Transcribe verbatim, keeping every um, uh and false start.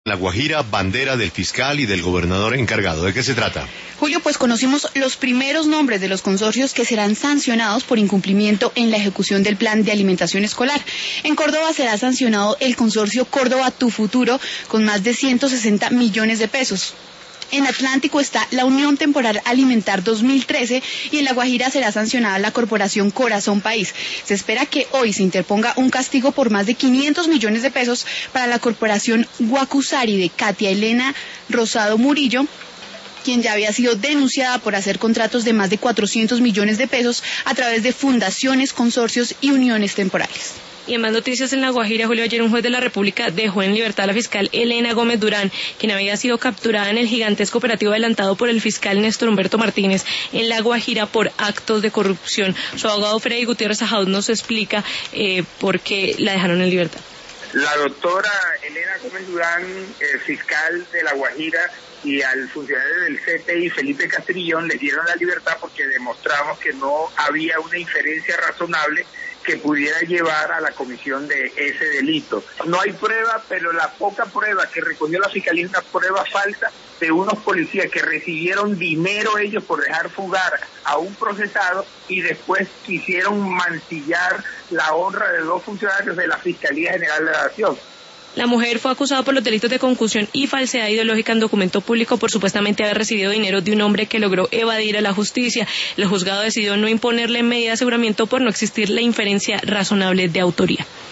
La Guajira, bandera del fiscal y del gobernador encargado. ¿De qué se trata? Julio, pues conocimos los primeros nombres de los consorcios que serán sancionados por incumplimiento en la ejecución del plan de alimentación escolar. En Córdoba será sancionado el consorcio Córdoba Tu Futuro con más de ciento sesenta millones de pesos. En Atlántico está la Unión Temporal Alimentar dos mil trece y en La Guajira será sancionada la Corporación Corazón País. Se espera que hoy se interponga un castigo por más de quinientos millones de pesos para la Corporación Guacusari de Katia Elena Rosado Murillo, quien ya había sido denunciada por hacer contratos de más de cuatrocientos millones de pesos a través de fundaciones, consorcios y uniones temporales. Y en más noticias en La Guajira, Julio, ayer un juez de la República dejó en libertad a la fiscal Elena Gómez Durán, quien había sido capturada en el gigantesco operativo adelantado por el fiscal Néstor Humberto Martínez en La Guajira por actos de corrupción. Su abogado Freddy Gutiérrez Ajaud nos explica eh, por qué la dejaron en libertad. La doctora Elena Gómez Durán, eh, fiscal de La Guajira, y al funcionario del C T I, Felipe Castrillón, les dieron la libertad porque demostramos que no había una inferencia razonable que pudiera llevar a la comisión de ese delito. No hay prueba, pero la poca prueba que recogió la fiscalía es una prueba falsa de unos policías que recibieron dinero ellos por dejar fugar a un procesado y después quisieron mancillar la honra de dos funcionarios de la Fiscalía General de la Nación. La mujer fue acusada por los delitos de concusión y falsedad ideológica en documento público por supuestamente haber recibido dinero de un hombre que logró evadir a la justicia. El juzgado decidió no imponerle medida de aseguramiento por no existir la inferencia razonable de autoría.